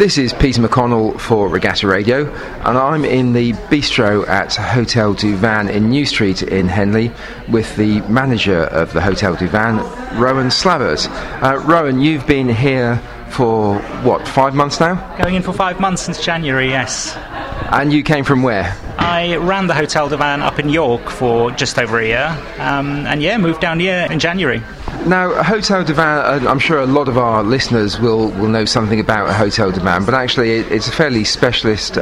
This is Peter McConnell for Regatta Radio, and I'm in the bistro at Hotel du Vin in New Street in Henley with the manager of the Hotel du Vin, Rowan Slavers. Rowan, you've been here for, 5 months now? Going in for 5 months since January, yes. And you came from where? I ran the Hotel du Vin up in York for just over a year, moved down here in January. Now, Hotel du Vin, I'm sure a lot of our listeners will know something about a Hotel du Vin, but actually it's a fairly specialist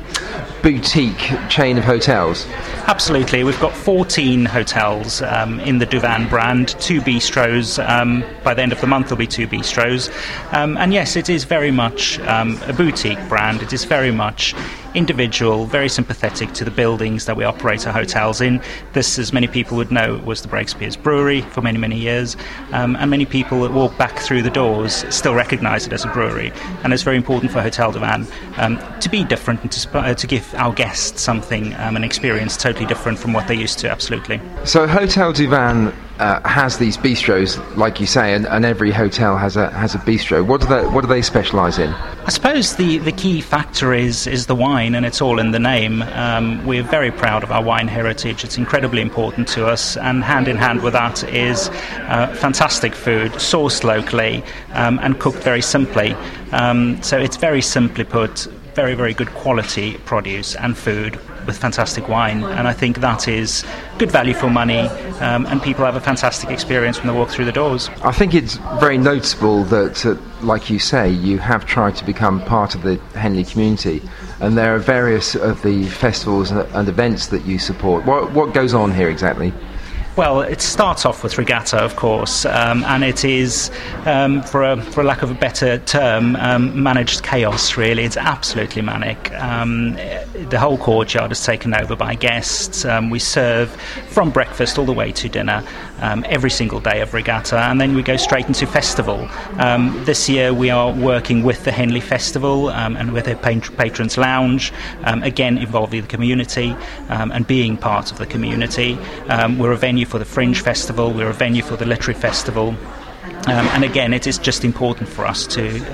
boutique chain of hotels. Absolutely. We've got 14 hotels in the Du Vin brand, 2 bistros. By the end of the month there'll be 2 bistros. And yes, it is very much a boutique brand. It is very much individual, very sympathetic to the buildings that we operate our hotels in. This, as many people would know, was the Breakspears Brewery for many, many years. And many people that walk back through the doors still recognise it as a brewery. And it's very important for Hotel du Vin to be different and to give our guests something, an experience totally different from what they're used to, absolutely. So Hotel du Vin has these bistros, like you say, and every hotel has a bistro. What do they specialise in? I suppose the key factor is the wine, and it's all in the name. We're very proud of our wine heritage. It's incredibly important to us, and hand in hand with that is fantastic food, sourced locally and cooked very simply. So it's very simply put, very, very good quality produce and food with fantastic wine, and I think that is good value for money, and people have a fantastic experience when they walk through the doors. I think it's very noticeable that, like you say, you have tried to become part of the Henley community, and there are various of the festivals and events that you support. What goes on here exactly? Well, it starts off with Regatta, of course, and it is, for lack of a better term, managed chaos, really. It's absolutely manic. The whole courtyard is taken over by guests. We serve from breakfast all the way to dinner every single day of Regatta, and then we go straight into festival. This year we are working with the Henley Festival and with the Patrons Lounge, again involving the community and being part of the community. We're a venue for the Fringe Festival, we're a venue for the Literary Festival, and again it is just important for us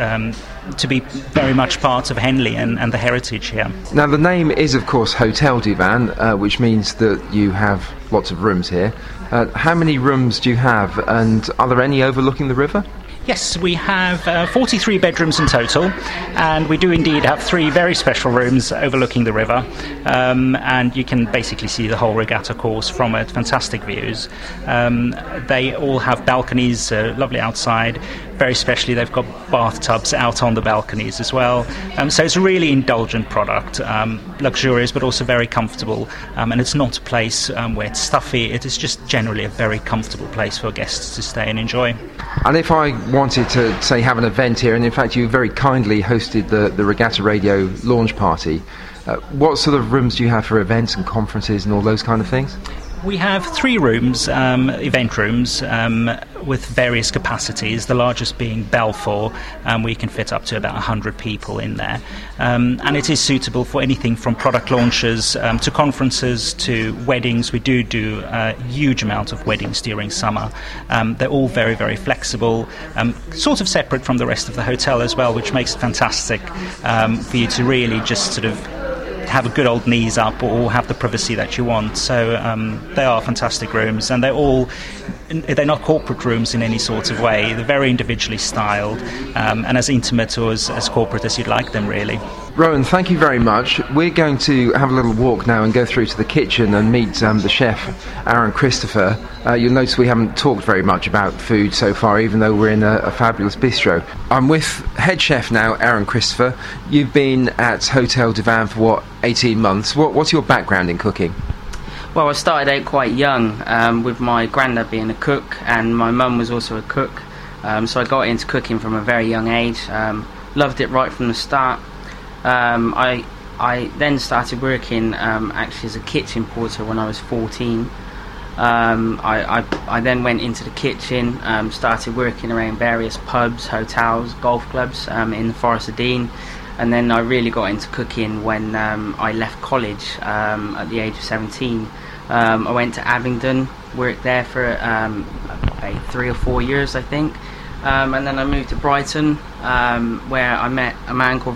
to be very much part of Henley and the heritage here. Now the name is of course Hotel du Vin, which means that you have lots of rooms here. How many rooms do you have, and are there any overlooking the river? Yes, we have 43 bedrooms in total, and we do indeed have 3 very special rooms overlooking the river, and you can basically see the whole regatta course from it. Fantastic views. They all have balconies, lovely outside. Very specially, they've got bathtubs out on the balconies as well. So it's a really indulgent product, luxurious but also very comfortable. And it's not a place where it's stuffy. It is just generally a very comfortable place for guests to stay and enjoy. And if I wanted to, say, have an event here, and in fact you very kindly hosted the Regatta Radio launch party, what sort of rooms do you have for events and conferences and all those kind of things? We have 3 rooms, event rooms, with various capacities, the largest being Balfour, where you can fit up to about 100 people in there. And it is suitable for anything from product launches to conferences to weddings. We do a huge amount of weddings during summer. They're all very, very flexible, sort of separate from the rest of the hotel as well, which makes it fantastic for you to really just sort of have a good old knees up or have the privacy that you want. So they are fantastic rooms, and they're not corporate rooms in any sort of way. They're very individually styled and as intimate or as corporate as you'd like them, really. Rowan, thank you very much. We're going to have a little walk now and go through to the kitchen and meet the chef, Aaron Christopher. You'll notice we haven't talked very much about food so far, even though we're in a fabulous bistro. I'm with head chef now, Aaron Christopher. You've been at Hotel du Vin for 18 months. What's your background in cooking? Well, I started out quite young, with my granddad being a cook, and my mum was also a cook. So I got into cooking from a very young age. Loved it right from the start. I then started working actually as a kitchen porter when I was 14. I then went into the kitchen, started working around various pubs, hotels, golf clubs in the Forest of Dean, and then I really got into cooking when I left college at the age of 17. I went to Abingdon, worked there for about 3 or 4 years I think, and then I moved to Brighton, where I met a man called